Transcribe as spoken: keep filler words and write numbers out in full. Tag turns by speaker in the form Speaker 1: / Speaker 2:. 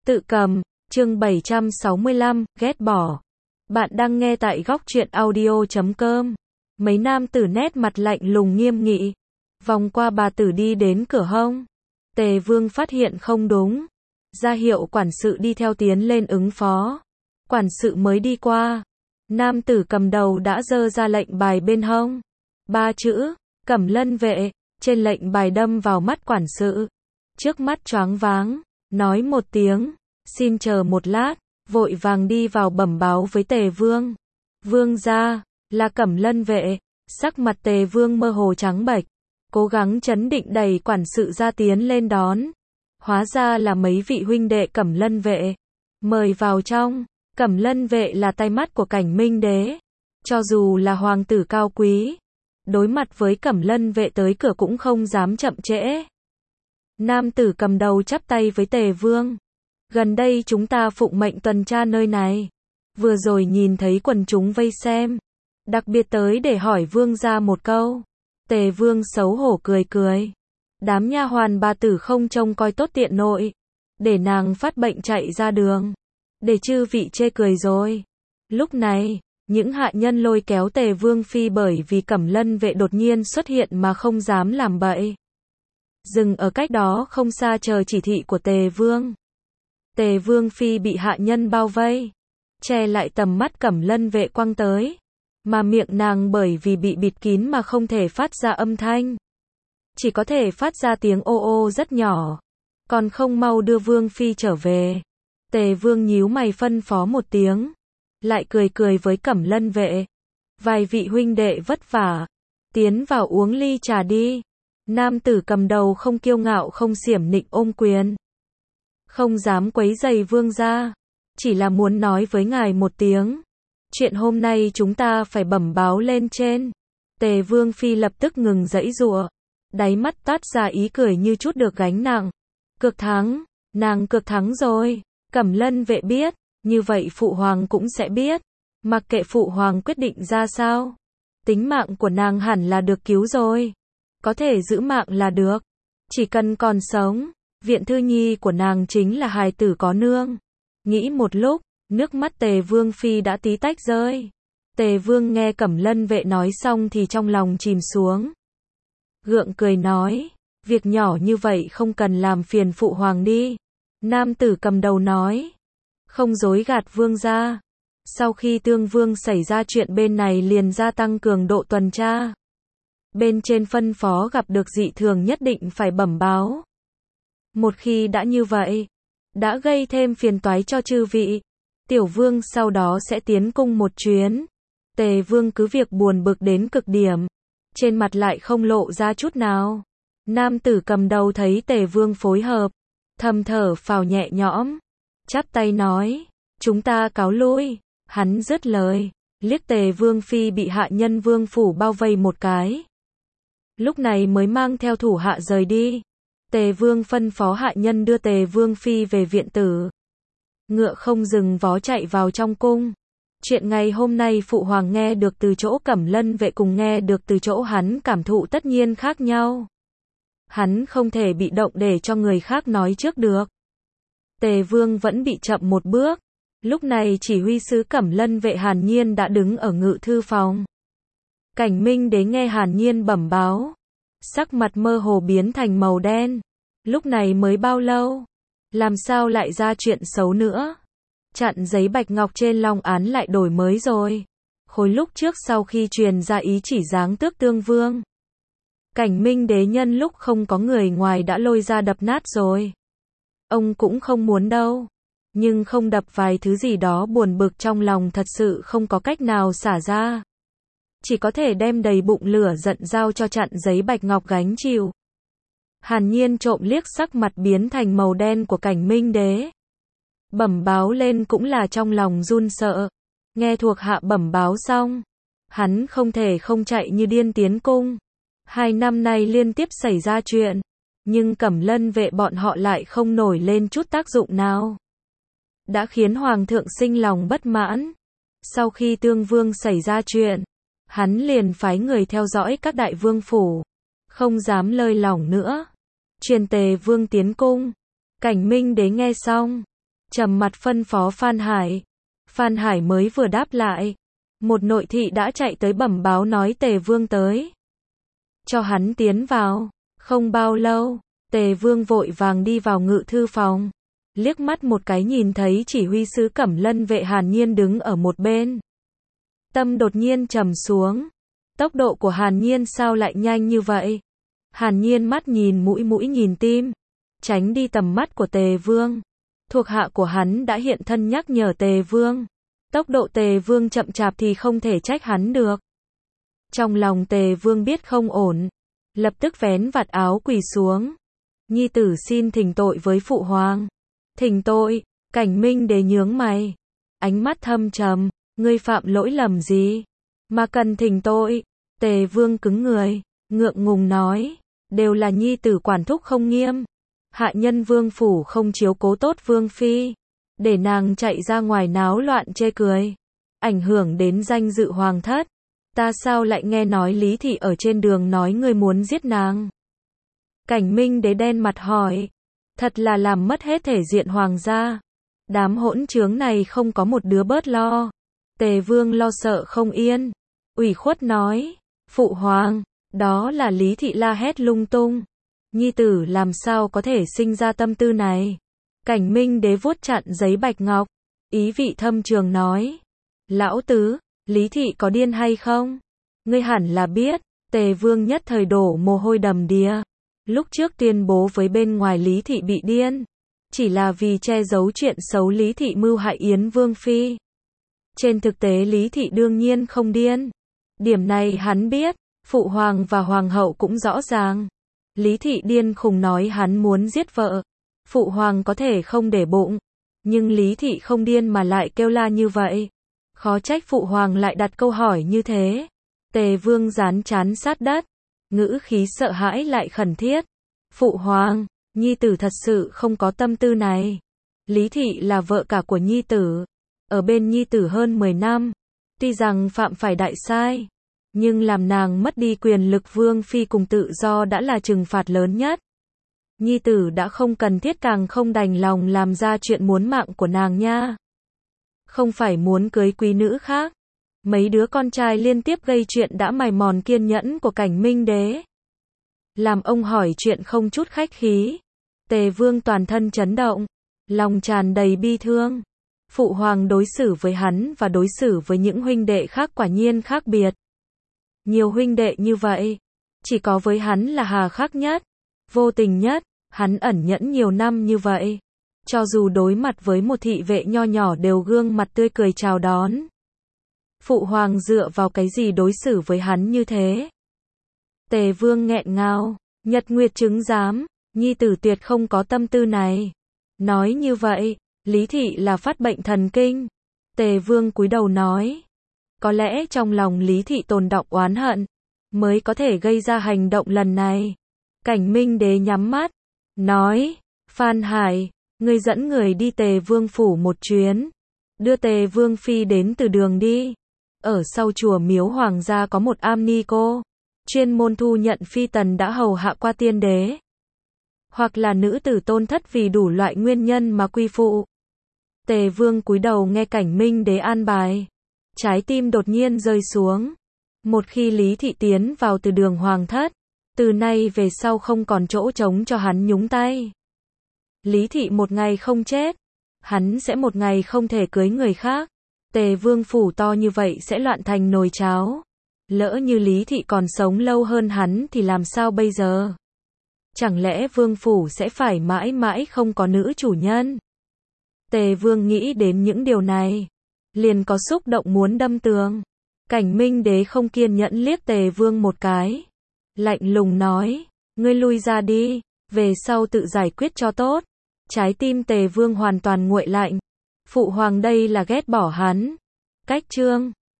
Speaker 1: Tự cầm, chương bảy trăm sáu mươi lăm, ghét bỏ. Bạn đang nghe tại góc truyện audio chấm com. Mấy nam tử nét mặt lạnh lùng nghiêm nghị. Vòng qua bà tử đi đến cửa hông. Tề Vương phát hiện không đúng. Ra hiệu quản sự đi theo tiến lên ứng phó. Quản sự mới đi qua. Nam tử cầm đầu đã giơ ra lệnh bài bên hông. Ba chữ, Cẩm Lân vệ, trên lệnh bài đâm vào mắt quản sự. Trước mắt choáng váng, nói một tiếng, xin chờ một lát, vội vàng đi vào bẩm báo với Tề Vương. Vương gia, là Cẩm Lân vệ. Sắc mặt Tề Vương mơ hồ trắng bệch, cố gắng trấn định đẩy quản sự ra tiến lên đón. Hóa ra là mấy vị huynh đệ Cẩm Lân vệ. Mời vào trong. Cẩm Lân vệ là tai mắt của Cảnh Minh đế. Cho dù là hoàng tử cao quý, đối mặt với Cẩm Lân vệ tới cửa cũng không dám chậm trễ. Nam tử cầm đầu chắp tay với Tề Vương. Gần đây chúng ta phụng mệnh tuần tra nơi này. Vừa rồi nhìn thấy quần chúng vây xem. Đặc biệt tới để hỏi Vương gia một câu. Tề Vương xấu hổ cười cười. Đám nha hoàn bà tử không trông coi tốt tiện nội. Để nàng phát bệnh chạy ra đường. Để chư vị chê cười rồi. Lúc này, những hạ nhân lôi kéo Tề Vương Phi bởi vì Cẩm Lân vệ đột nhiên xuất hiện mà không dám làm bậy. Dừng ở cách đó không xa chờ chỉ thị của Tề Vương. Tề Vương Phi bị hạ nhân bao vây, che lại tầm mắt Cẩm Lân vệ quăng tới, mà miệng nàng bởi vì bị bịt kín mà không thể phát ra âm thanh. Chỉ có thể phát ra tiếng ô ô rất nhỏ. Còn không mau đưa Vương Phi trở về. Tề Vương nhíu mày phân phó một tiếng, lại cười cười với Cẩm Lân vệ. Vài vị huynh đệ vất vả, tiến vào uống ly trà đi. Nam tử cầm đầu không kiêu ngạo không xiểm nịnh ôm quyền. Không dám quấy rầy vương gia, chỉ là muốn nói với ngài một tiếng. Chuyện hôm nay chúng ta phải bẩm báo lên trên. Tề Vương Phi lập tức ngừng giãy giụa, đáy mắt toát ra ý cười như chút được gánh nặng. Cược thắng, nàng cược thắng rồi. Cẩm Lân vệ biết, như vậy phụ hoàng cũng sẽ biết. Mặc kệ phụ hoàng quyết định ra sao, tính mạng của nàng hẳn là được cứu rồi. Có thể giữ mạng là được. Chỉ cần còn sống, viện thư nhi của nàng chính là hài tử có nương. Nghĩ một lúc, nước mắt Tề Vương Phi đã tí tách rơi. Tề Vương nghe Cẩm Lân vệ nói xong thì trong lòng chìm xuống. Gượng cười nói, việc nhỏ như vậy không cần làm phiền phụ hoàng đi. Nam tử cầm đầu nói, không dối gạt vương gia. Sau khi Tương Vương xảy ra chuyện bên này liền gia tăng cường độ tuần tra. Bên trên phân phó gặp được dị thường nhất định phải bẩm báo. Một khi đã như vậy, đã gây thêm phiền toái cho chư vị. Tiểu Vương sau đó sẽ tiến cung một chuyến. Tề Vương cứ việc buồn bực đến cực điểm, trên mặt lại không lộ ra chút nào. Nam tử cầm đầu thấy Tề Vương phối hợp, thầm thở phào nhẹ nhõm, chắp tay nói, chúng ta cáo lui. Hắn dứt lời, liếc Tề Vương Phi bị hạ nhân vương phủ bao vây một cái. Lúc này mới mang theo thủ hạ rời đi. Tề Vương phân phó hạ nhân đưa Tề Vương Phi về viện tử. Ngựa không dừng vó chạy vào trong cung. Chuyện ngày hôm nay phụ hoàng nghe được từ chỗ Cẩm Lân vệ cùng nghe được từ chỗ hắn cảm thụ tất nhiên khác nhau. Hắn không thể bị động để cho người khác nói trước được. Tề Vương vẫn bị chậm một bước. Lúc này chỉ huy sứ Cẩm Lân vệ Hàn Nhiên đã đứng ở ngự thư phòng. Cảnh Minh đế nghe Hàn Nhiên bẩm báo, sắc mặt mơ hồ biến thành màu đen. Lúc này mới bao lâu? Làm sao lại ra chuyện xấu nữa? Chặn giấy bạch ngọc trên long án lại đổi mới rồi. Khối lúc trước sau khi truyền ra ý chỉ giáng tước Tương Vương. Cảnh Minh đế nhân lúc không có người ngoài đã lôi ra đập nát rồi. Ông cũng không muốn đâu. Nhưng không đập vài thứ gì đó buồn bực trong lòng thật sự không có cách nào xả ra. Chỉ có thể đem đầy bụng lửa giận giao cho chặn giấy bạch ngọc gánh chịu. Hàn Nhiên trộm liếc sắc mặt biến thành màu đen của Cảnh Minh đế. Bẩm báo lên cũng là trong lòng run sợ. Nghe thuộc hạ bẩm báo xong, hắn không thể không chạy như điên tiến cung. Hai năm nay liên tiếp xảy ra chuyện, nhưng Cẩm Lân vệ bọn họ lại không nổi lên chút tác dụng nào. Đã khiến Hoàng thượng sinh lòng bất mãn. Sau khi Tương Vương xảy ra chuyện, hắn liền phái người theo dõi các đại vương phủ, không dám lơi lỏng nữa. Truyền Tề Vương tiến cung. Cảnh Minh đế nghe xong, trầm mặt phân phó Phan Hải. Phan Hải mới vừa đáp lại, một nội thị đã chạy tới bẩm báo nói Tề Vương tới. Cho hắn tiến vào. Không bao lâu, Tề Vương vội vàng đi vào ngự thư phòng. Liếc mắt một cái nhìn thấy chỉ huy sứ Cẩm Lân vệ Hàn Nhiên đứng ở một bên. Tâm đột nhiên trầm xuống. Tốc độ của Hàn Nhiên sao lại nhanh như vậy? Hàn Nhiên mắt nhìn mũi mũi nhìn tim, tránh đi tầm mắt của Tề Vương. Thuộc hạ của hắn đã hiện thân nhắc nhở Tề Vương. Tốc độ Tề Vương chậm chạp thì không thể trách hắn được. Trong lòng Tề Vương biết không ổn, lập tức vén vạt áo quỳ xuống. Nhi tử xin thỉnh tội với phụ hoàng. Thỉnh tội? Cảnh Minh Đế nhướng mày, ánh mắt thâm trầm, ngươi phạm lỗi lầm gì mà cần thỉnh tội? Tề Vương cứng người, ngượng ngùng nói, đều là nhi tử quản thúc không nghiêm. Hạ nhân vương phủ không chiếu cố tốt vương phi, để nàng chạy ra ngoài náo loạn chê cười, ảnh hưởng đến danh dự hoàng thất. Ta sao lại nghe nói Lý thị ở trên đường nói ngươi muốn giết nàng? Cảnh Minh Đế đen mặt hỏi, thật là làm mất hết thể diện hoàng gia. Đám hỗn trướng này không có một đứa bớt lo. Tề Vương lo sợ không yên, ủy khuất nói, phụ hoàng, đó là Lý thị la hét lung tung. Nhi tử làm sao có thể sinh ra tâm tư này? Cảnh Minh Đế vuốt chặn giấy bạch ngọc, ý vị thâm trường nói, lão tứ, Lý thị có điên hay không? Ngươi hẳn là biết. Tề Vương nhất thời đổ mồ hôi đầm đìa. Lúc trước tuyên bố với bên ngoài Lý thị bị điên, chỉ là vì che giấu chuyện xấu Lý thị mưu hại Yến Vương phi. Trên thực tế Lý thị đương nhiên không điên. Điểm này hắn biết, phụ hoàng và hoàng hậu cũng rõ ràng. Lý thị điên khùng nói hắn muốn giết vợ. Phụ hoàng có thể không để bụng, nhưng Lý thị không điên mà lại kêu la như vậy. Khó trách phụ hoàng lại đặt câu hỏi như thế. Tề Vương dán trán sát đất, ngữ khí sợ hãi lại khẩn thiết. Phụ hoàng, nhi tử thật sự không có tâm tư này. Lý thị là vợ cả của nhi tử, ở bên nhi tử hơn mười năm. Tuy rằng phạm phải đại sai, nhưng làm nàng mất đi quyền lực vương phi cùng tự do đã là trừng phạt lớn nhất. Nhi tử đã không cần thiết càng không đành lòng làm ra chuyện muốn mạng của nàng nha. Không phải muốn cưới quý nữ khác. Mấy đứa con trai liên tiếp gây chuyện đã mài mòn kiên nhẫn của Cảnh Minh Đế. Làm ông hỏi chuyện không chút khách khí. Tề Vương toàn thân chấn động, lòng tràn đầy bi thương. Phụ hoàng đối xử với hắn và đối xử với những huynh đệ khác quả nhiên khác biệt. Nhiều huynh đệ như vậy, chỉ có với hắn là hà khắc nhất, vô tình nhất. Hắn ẩn nhẫn nhiều năm như vậy, cho dù đối mặt với một thị vệ nho nhỏ đều gương mặt tươi cười chào đón. Phụ hoàng dựa vào cái gì đối xử với hắn như thế? Tề Vương nghẹn ngào, Nhật Nguyệt chứng giám, nhi tử tuyệt không có tâm tư này. Nói như vậy, Lý thị là phát bệnh thần kinh. Tề Vương cúi đầu nói, có lẽ trong lòng Lý thị tồn đọng oán hận, mới có thể gây ra hành động lần này. Cảnh Minh Đế nhắm mắt, nói, Phan Hải, ngươi dẫn người đi Tề Vương phủ một chuyến, đưa Tề Vương phi đến từ đường đi. Ở sau chùa miếu hoàng gia có một am ni cô, chuyên môn thu nhận phi tần đã hầu hạ qua tiên đế, hoặc là nữ tử tôn thất vì đủ loại nguyên nhân mà quy phụ. Tề Vương cúi đầu nghe Cảnh Minh Đế an bài, trái tim đột nhiên rơi xuống. Một khi Lý thị tiến vào từ đường hoàng thất, từ nay về sau không còn chỗ trống cho hắn nhúng tay. Lý thị một ngày không chết, hắn sẽ một ngày không thể cưới người khác. Tề Vương phủ to như vậy sẽ loạn thành nồi cháo. Lỡ như Lý thị còn sống lâu hơn hắn thì làm sao bây giờ? Chẳng lẽ Vương phủ sẽ phải mãi mãi không có nữ chủ nhân? Tề Vương nghĩ đến những điều này, liền có xúc động muốn đâm tường. Cảnh Minh Đế không kiên nhẫn liếc Tề Vương một cái, lạnh lùng nói, ngươi lui ra đi, về sau tự giải quyết cho tốt. Trái tim Tề Vương hoàn toàn nguội lạnh. Phụ hoàng đây là ghét bỏ hắn. Cách chương